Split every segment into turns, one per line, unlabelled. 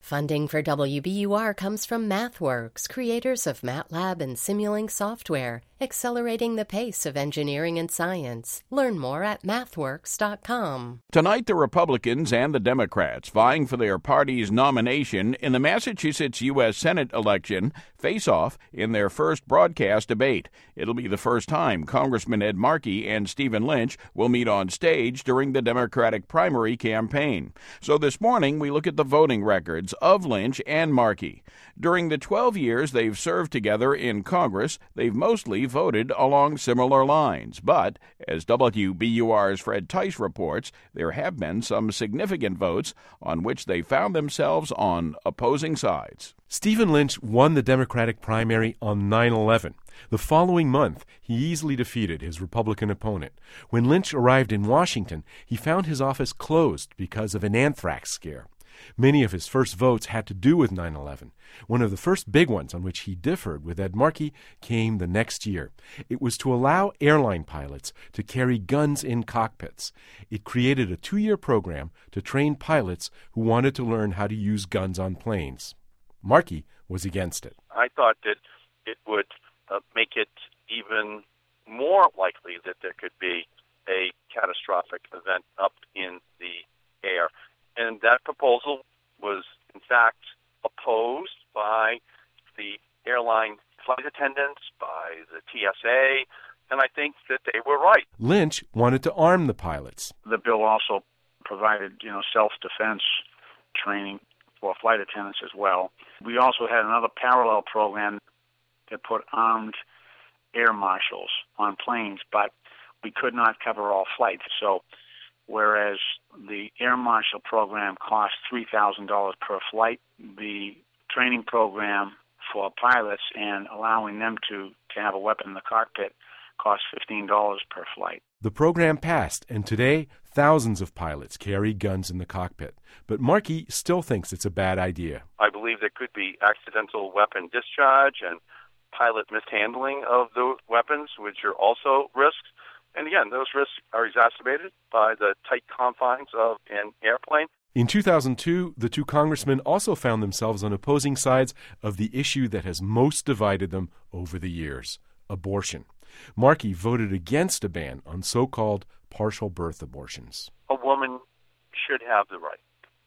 Funding for WBUR comes from MathWorks, creators of MATLAB and Simulink software, accelerating the pace of engineering and science. Learn more at mathworks.com.
Tonight, the Republicans and the Democrats vying for their party's nomination in the Massachusetts U.S. Senate election face off in their first broadcast debate. It'll be the first time Congressman Ed Markey and Stephen Lynch will meet on stage during the Democratic primary campaign. So this morning, we look at the voting records of Lynch and Markey. During the 12 years they've served together in Congress, they've mostly voted along similar lines. But, as WBUR's Fred Tice reports, there have been some significant votes on which they found themselves on opposing sides.
Stephen Lynch won the Democratic primary on 9/11. The following month, he easily defeated his Republican opponent. When Lynch arrived in Washington, he found his office closed because of an anthrax scare. Many of his first votes had to do with 9/11. One of the first big ones on which he differed with Ed Markey came the next year. It was to allow airline pilots to carry guns in cockpits. It created a 2-year program to train pilots who wanted to learn how to use guns on planes. Markey was against it.
I thought that it would make it even more likely that there could be a catastrophic event up in the air. And that proposal was, in fact, opposed by the airline flight attendants, by the TSA, and I think that they were right.
Lynch wanted to arm the pilots.
The bill also provided, self-defense training for flight attendants as well. We also had another parallel program that put armed air marshals on planes, but we could not cover all flights. So whereas the air marshal program cost $3,000 per flight, the training program for pilots and allowing them to have a weapon in the cockpit cost $15 per flight.
The program passed, and today thousands of pilots carry guns in the cockpit. But Markey still thinks it's a bad idea.
I believe there could be accidental weapon discharge and pilot mishandling of those weapons, which are also risks. And again, those risks are exacerbated by the tight confines of an airplane.
In 2002, the two congressmen also found themselves on opposing sides of the issue that has most divided them over the years: abortion. Markey voted against a ban on so-called partial birth abortions.
A woman should have the right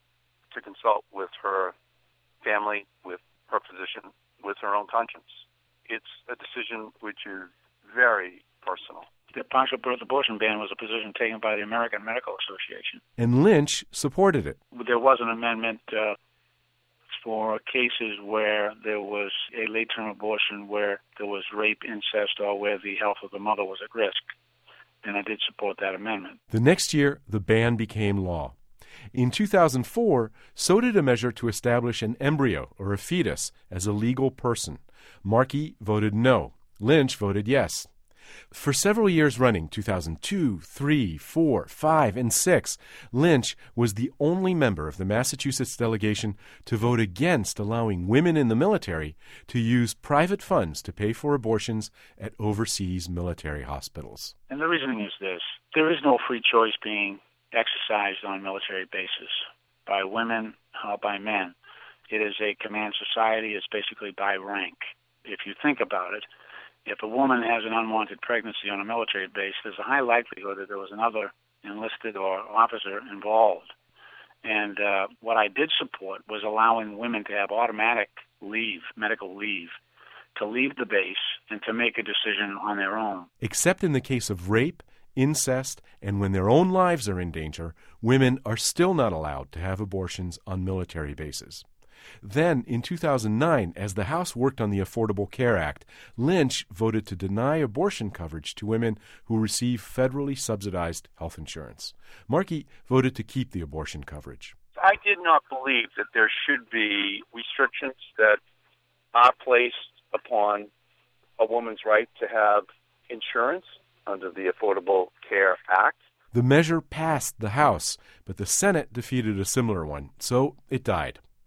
to consult with her family, with her physician, with her own conscience. It's a decision which is very personal.
The partial birth abortion ban was a position taken by the American Medical Association.
And Lynch supported it.
There was an amendment for cases where there was a late-term abortion, where there was rape, incest, or where the health of the mother was at risk. And I did support that amendment.
The next year, the ban became law. In 2004, so did a measure to establish an embryo or a fetus as a legal person. Markey voted no. Lynch voted yes. For several years running, 2002, 3, 4, 5, and 6, Lynch was the only member of the Massachusetts delegation to vote against allowing women in the military to use private funds to pay for abortions at overseas military hospitals.
And the reasoning is this: there is no free choice being exercised on military bases by women or by men. It is a command society. It's basically by rank. If you think about it, if a woman has an unwanted pregnancy on a military base, there's a high likelihood that there was another enlisted or officer involved. And what I did support was allowing women to have automatic leave, medical leave, to leave the base and to make a decision on their own.
Except in the case of rape, incest, and when their own lives are in danger, women are still not allowed to have abortions on military bases. Then, in 2009, as the House worked on the Affordable Care Act, Lynch voted to deny abortion coverage to women who receive federally subsidized health insurance. Markey voted to keep the abortion coverage.
I did not believe that there should be restrictions that are placed upon a woman's right to have insurance under the Affordable Care Act.
The measure passed the House, but the Senate defeated a similar one, so it died.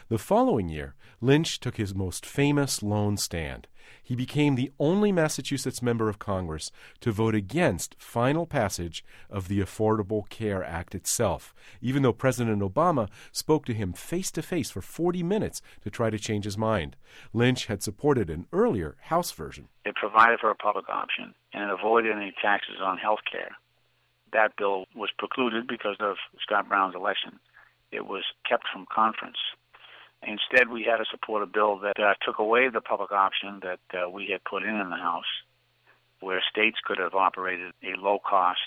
The following year, Lynch took his most famous lone stand. He became the only Massachusetts member of Congress to vote against final passage of the Affordable Care Act itself, even though President Obama spoke to him face-to-face for 40 minutes to try to change his mind. Lynch had supported an earlier House version.
It provided for a public option, and it avoided any taxes on health care. That bill was precluded because of Scott Brown's election. It was kept from conference. Instead, we had to support a bill that took away the public option that we had put in the House, where states could have operated a low-cost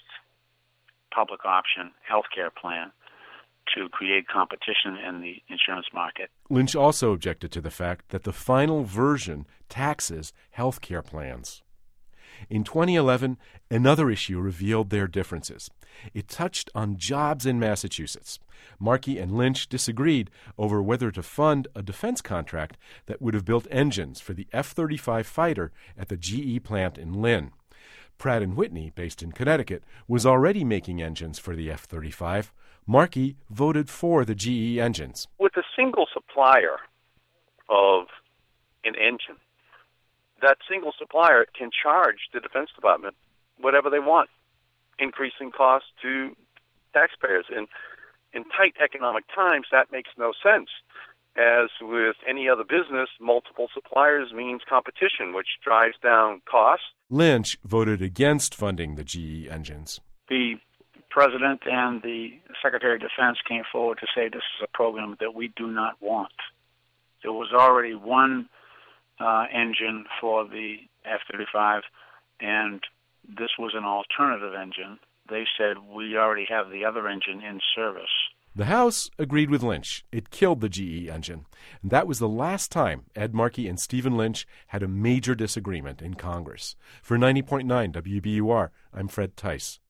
public option health care plan to create competition in the insurance market.
Lynch also objected to the fact that the final version taxes health care plans. In 2011, another issue revealed their differences. It touched on jobs in Massachusetts. Markey and Lynch disagreed over whether to fund a defense contract that would have built engines for the F-35 fighter at the GE plant in Lynn. Pratt & Whitney, based in Connecticut, was already making engines for the F-35. Markey voted for the GE engines.
With a single supplier of an engine, that single supplier can charge the Defense Department whatever they want, increasing costs to taxpayers. And in tight economic times, that makes no sense. As with any other business, multiple suppliers means competition, which drives down costs.
Lynch voted against funding the GE engines.
The President and the Secretary of Defense came forward to say this is a program that we do not want. There was already one engine for the F-35, and this was an alternative engine. They said, we already have the other engine in service.
The House agreed with Lynch. It killed the GE engine. And that was the last time Ed Markey and Stephen Lynch had a major disagreement in Congress. For 90.9 WBUR, I'm Fred Tice.